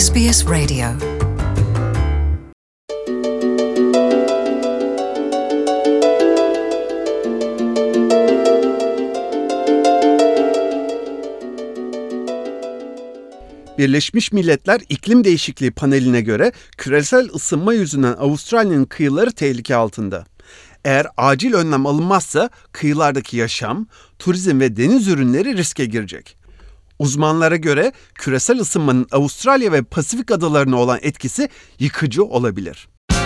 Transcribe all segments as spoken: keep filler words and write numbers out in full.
S B S Radio. Birleşmiş Milletler İklim Değişikliği Paneli'ne göre küresel ısınma yüzünden Avustralya'nın kıyıları tehlike altında. Eğer acil önlem alınmazsa kıyılardaki yaşam, turizm ve deniz ürünleri riske girecek. Uzmanlara göre küresel ısınmanın Avustralya ve Pasifik adalarına olan etkisi yıkıcı olabilir.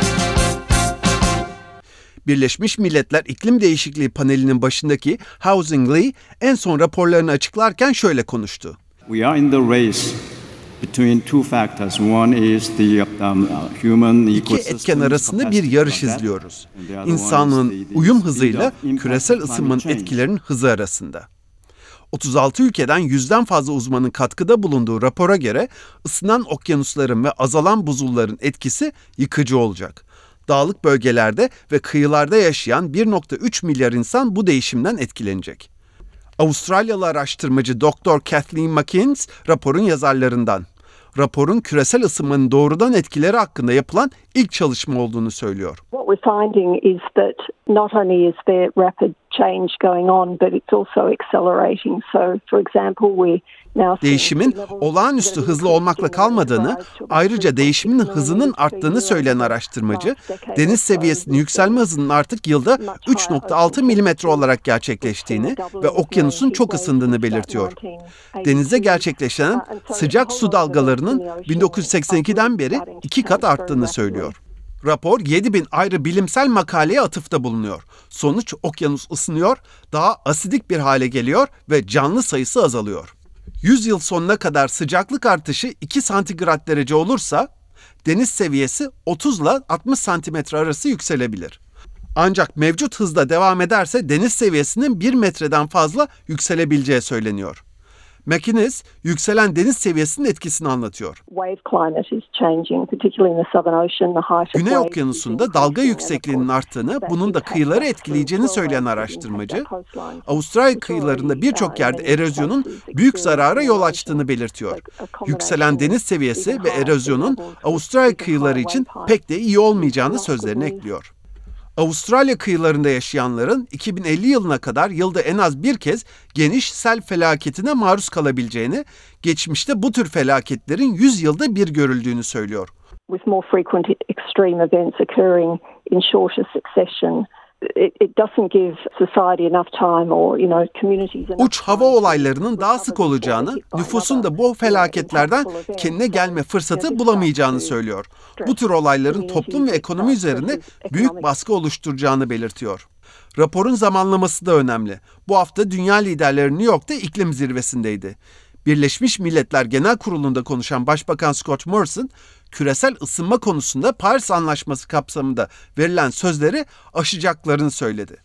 Birleşmiş Milletler İklim Değişikliği Paneli'nin başındaki Housing Lee en son raporlarını açıklarken şöyle konuştu. We are in the race between two factors. One is the um, human İki etken arasında bir yarış izliyoruz. İnsanlığın uyum hızıyla küresel ısınmanın etkilerinin hızı arasında. otuz altı ülkeden yüzden fazla uzmanın katkıda bulunduğu rapora göre ısınan okyanusların ve azalan buzulların etkisi yıkıcı olacak. Dağlık bölgelerde ve kıyılarda yaşayan bir virgül üç milyar insan bu değişimden etkilenecek. Avustralyalı araştırmacı doktor Kathleen McInnes raporun yazarlarından. Raporun küresel ısınmanın doğrudan etkileri hakkında yapılan ilk çalışma olduğunu söylüyor. What we're finding is that not only is there rapid change going on, but it's also accelerating. So, for example, we Değişimin olağanüstü hızlı olmakla kalmadığını, ayrıca değişimin hızının arttığını söyleyen araştırmacı, deniz seviyesinin yükselme hızının artık yılda üç virgül altı milimetre olarak gerçekleştiğini ve okyanusun çok ısındığını belirtiyor. Denize gerçekleşen sıcak su dalgalarının bin dokuz yüz seksen ikiden beri iki kat arttığını söylüyor. Rapor yedi bin ayrı bilimsel makaleye atıfta bulunuyor. Sonuç okyanus ısınıyor, daha asidik bir hale geliyor ve canlı sayısı azalıyor. yüz yıl sonuna kadar sıcaklık artışı iki santigrat derece olursa deniz seviyesi otuz ile altmış santimetre arası yükselebilir. Ancak mevcut hızda devam ederse deniz seviyesinin bir metreden fazla yükselebileceği söyleniyor. McInnes, yükselen deniz seviyesinin etkisini anlatıyor. Güney Okyanusu'nda dalga yüksekliğinin arttığını, bunun da kıyıları etkileyeceğini söyleyen araştırmacı, Avustralya kıyılarında birçok yerde erozyonun büyük zarara yol açtığını belirtiyor. Yükselen deniz seviyesi ve erozyonun Avustralya kıyıları için pek de iyi olmayacağını sözlerine ekliyor. Avustralya kıyılarında yaşayanların iki bin elli yılına kadar yılda en az bir kez geniş sel felaketine maruz kalabileceğini, geçmişte bu tür felaketlerin yüz yılda bir görüldüğünü söylüyor. With more frequent extreme events occurring in shorter succession, it doesn't give society enough time or, you know, communities enough. Uç hava olaylarının daha sık olacağını, nüfusun da bu felaketlerden kendine gelme fırsatı bulamayacağını söylüyor. Bu tür olayların toplum ve ekonomi üzerinde büyük baskı oluşturacağını belirtiyor. Raporun zamanlaması da önemli. Bu hafta dünya liderleri New York'ta iklim zirvesindeydi. Birleşmiş Milletler Genel Kurulu'nda konuşan Başbakan Scott Morrison, küresel ısınma konusunda Paris Anlaşması kapsamında verilen sözleri aşacaklarını söyledi.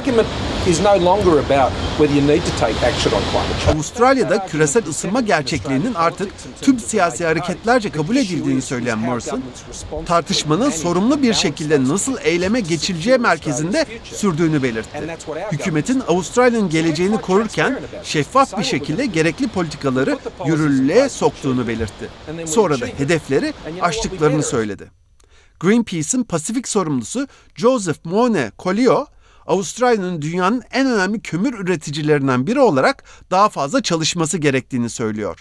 Avustralya'da küresel ısınma gerçekliğinin artık tüm siyasi hareketlerce kabul edildiğini söyleyen Morrison, tartışmanın sorumlu bir şekilde nasıl eyleme geçileceği merkezinde sürdüğünü belirtti. Hükümetin Avustralya'nın geleceğini korurken şeffaf bir şekilde gerekli politikaları yürürlüğe soktuğunu belirtti. Sonra da hedefleri aştıklarını söyledi. Greenpeace'in Pasifik sorumlusu Joseph Moone Collier, Avustralya'nın dünyanın en önemli kömür üreticilerinden biri olarak daha fazla çalışması gerektiğini söylüyor.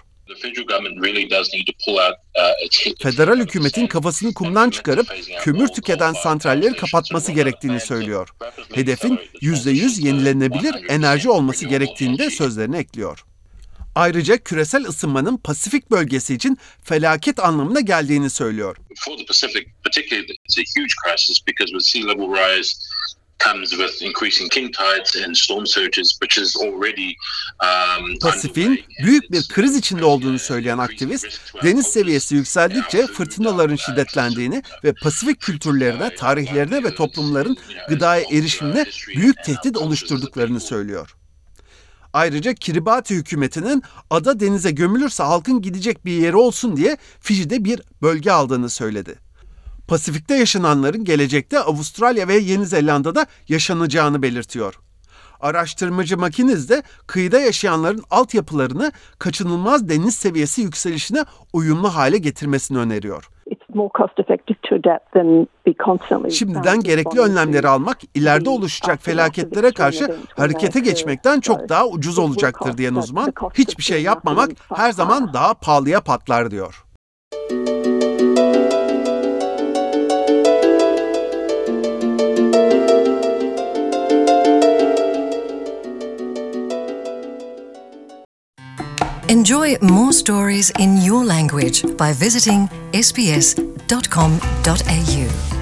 Federal hükümetin kafasını kumdan çıkarıp kömür tüketen santralleri kapatması gerektiğini söylüyor. Hedefin yüzde yüz yenilenebilir enerji olması gerektiğini de sözlerine ekliyor. Ayrıca küresel ısınmanın Pasifik bölgesi için felaket anlamına geldiğini söylüyor. Pasifik'in büyük bir kriz içinde olduğunu söyleyen aktivist, deniz seviyesi yükseldikçe fırtınaların şiddetlendiğini ve Pasifik kültürlerine, tarihlerine ve toplumların gıdaya erişimine büyük tehdit oluşturduklarını söylüyor. Ayrıca Kiribati hükümetinin ada denize gömülürse halkın gidecek bir yeri olsun diye Fiji'de bir bölge aldığını söyledi. Pasifik'te yaşananların gelecekte Avustralya ve Yeni Zelanda'da yaşanacağını belirtiyor. Araştırmacı Makiniz de kıyıda yaşayanların altyapılarını kaçınılmaz deniz seviyesi yükselişine uyumlu hale getirmesini öneriyor. Şimdiden gerekli önlemleri almak, ileride oluşacak felaketlere karşı harekete geçmekten çok daha ucuz olacaktır diyen uzman, hiçbir şey yapmamak her zaman daha pahalıya patlar diyor. Enjoy more stories in your language by visiting s b s dot com dot a u.